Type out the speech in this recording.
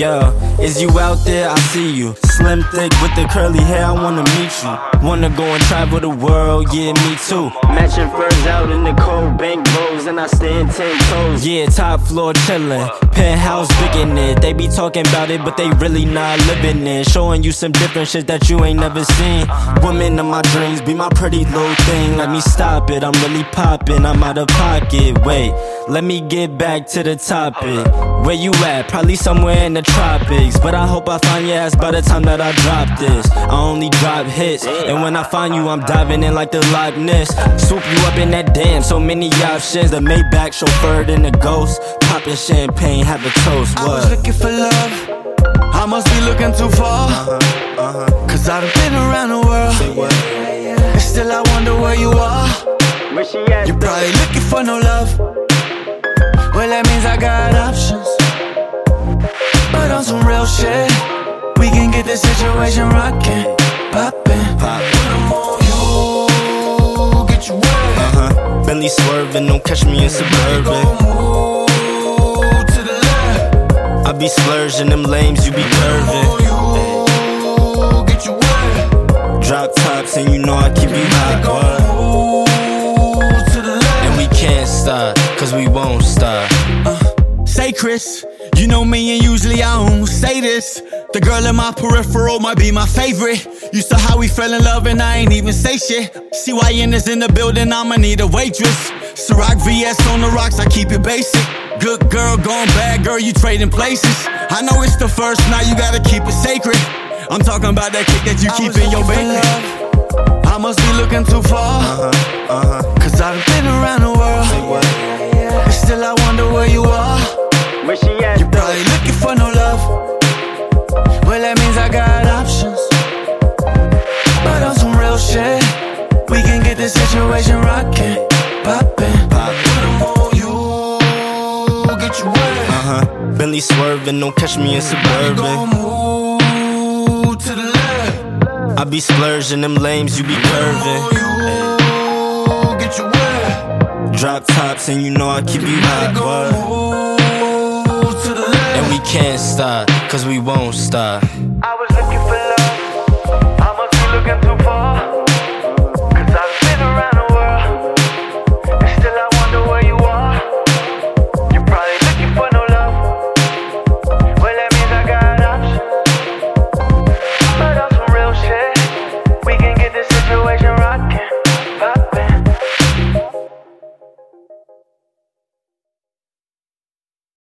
Yo, is you out there? I see you. Slim, thick, with the curly hair, I wanna meet you. Wanna go and travel the world, yeah, me too. Matching furs out in the cold, bank rolls, and I stand 10 toes. Yeah, top floor chillin', penthouse big in it. They be talking about it, but they really not living it. Showing you some different shit that you ain't never seen. Woman of my dreams, be my pretty little thing. Let me stop it, I'm really poppin', I'm out of pocket. Wait, let me get back to the topic. Where you at? Probably somewhere in the tropics. But I hope I find your ass by the time that I drop this. I only drop hits, and when I find you, I'm diving in like the Loch Ness. Swoop you up in that dam, so many options. The Maybach chauffeured in the Ghost. Poppin' champagne, have a toast. What? I was looking for love, I must be looking too far. Cause I've been around the world, and still I wonder where you are. You're probably looking for no love. Well, that means I got options. But on some real shit, we can get this situation rockin', poppin'. When I'm on you, get you wet. Bentley swerving, don't catch me in Suburban. Move to the left. I be splurging, them lames, you be curving. You get you wet. Drop tops, and you know I keep you hot. Move to the left. And we can't stop, cause we won't stop. Say Chris, you know me and usually I don't say this. The girl in my peripheral might be my favorite. You saw how we fell in love and I ain't even say shit. CYN is in the building, I'ma need a waitress. Ciroc VS on the rocks, I keep it basic. Good girl, gone bad girl, you trading places. I know it's the first, now you gotta keep it sacred. I'm talking about that kick that you keep in your bank. I must be looking too far. Cause I've been around the world, and still I wonder where you are. Where she at? You're probably looking for no love. Well, that means I got options. But on some real shit, we can get this situation rockin', poppin'. When I'm on you, get you wet. Bentley swerving, don't catch me in Suburban. Gon' move to the left. I be splurging, them lames, you be curving. You get you wet. Drop tops, and you know I keep you hot. What? Move to the left. And we can't stop, cause we won't stop.